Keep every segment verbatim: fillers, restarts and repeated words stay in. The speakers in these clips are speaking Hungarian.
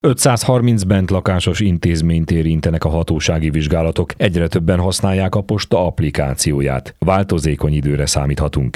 ötszázharminc bentlakásos intézményt érintenek a hatósági vizsgálatok, egyre többen használják a posta applikációját. Változékony időre számíthatunk.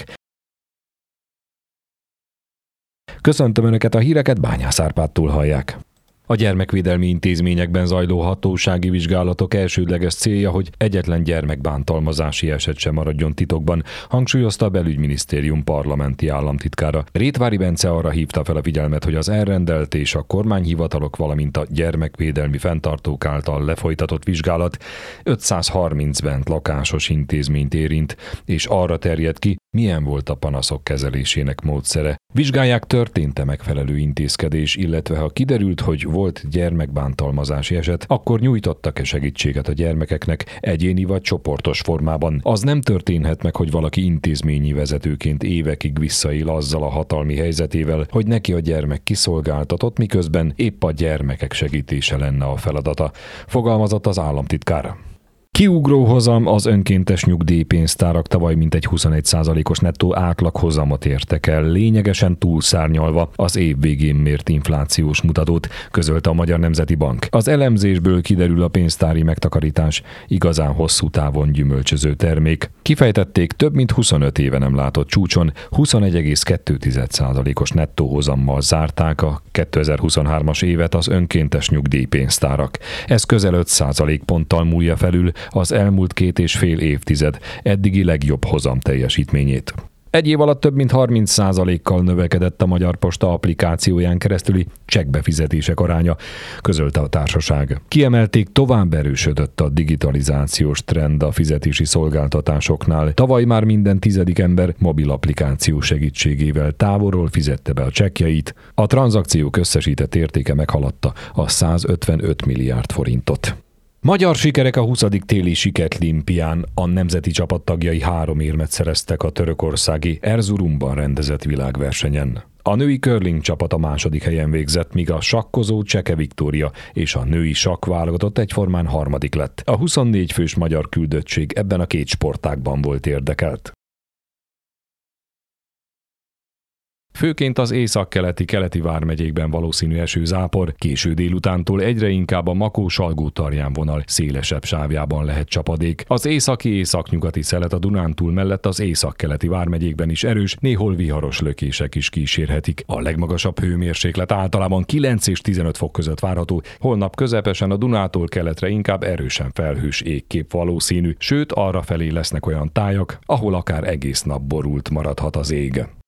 Köszöntöm Önöket, a híreket Bányász Árpádtól hallják. A gyermekvédelmi intézményekben zajló hatósági vizsgálatok elsődleges célja, hogy egyetlen gyermekbántalmazási eset sem maradjon titokban, hangsúlyozta a Belügyminisztérium parlamenti államtitkára. Rétvári Bence arra hívta fel a figyelmet, hogy az elrendelt és a kormányhivatalok, valamint a gyermekvédelmi fenntartók által lefolytatott vizsgálat ötszázharminc bentlakásos intézményt érint, és arra terjed ki, milyen volt a panaszok kezelésének módszere. Vizsgálják, történt-e megfelelő intézkedés, illetve ha kiderült, hogy volt gyermekbántalmazási eset, akkor nyújtottak-e segítséget a gyermekeknek egyéni vagy csoportos formában. Az nem történhet meg, hogy valaki intézményi vezetőként évekig visszaél azzal a hatalmi helyzetével, hogy neki a gyermek kiszolgáltatott, miközben épp a gyermekek segítése lenne a feladata, fogalmazott az államtitkár. Kiugró hozam, az önkéntes nyugdíjpénztárak tavaly mintegy huszonegy százalékos nettó átlaghozamot értek el, lényegesen túlszárnyalva az év végén mért inflációs mutatót, közölte a Magyar Nemzeti Bank. Az elemzésből kiderül, a pénztári megtakarítás igazán hosszú távon gyümölcsöző termék. Kifejtették, több mint huszonöt éve nem látott csúcson huszonegy egész kettő százalékos nettó hozammal zárták a kétezer-huszonhármas évet az önkéntes nyugdíjpénztárak. Ez közel öt százalékponttal múlja felül az elmúlt két és fél évtized eddigi legjobb hozam teljesítményét. Egy év alatt több mint harminc százalékkal növekedett a Magyar Posta applikációján keresztüli csekkbefizetések aránya, közölte a társaság. Kiemelték, tovább erősödött a digitalizációs trend a fizetési szolgáltatásoknál. Tavaly már minden tizedik ember mobil applikáció segítségével távolról fizette be a csekkjeit. A tranzakciók összesített értéke meghaladta a százötvenöt milliárd forintot. Magyar sikerek a huszadik téli Siketlimpián, a nemzeti csapat tagjai három érmet szereztek a törökországi Erzurumban rendezett világversenyen. A női curling csapat a második helyen végzett, míg a sakkozó Cseke Viktória és a női sakk válogatott egyformán harmadik lett. A huszonnégy fős magyar küldöttség ebben a két sportágban volt érdekelt. Főként az északkeleti-keleti vármegyékben valószínű esőzápor, késő délutántól egyre inkább a Makó-Salgó-Tarján vonal szélesebb sávjában lehet csapadék. Az északi-északnyugati szelet a Dunántúl mellett az északkeleti vármegyékben is erős, néhol viharos lökések is kísérhetik. A legmagasabb hőmérséklet általában kilenc és tizenöt fok között várható, holnap közepesen a Dunától keletre inkább erősen felhős égkép valószínű, sőt arrafelé lesznek olyan tájak, ahol akár egész nap borult maradhat az ég.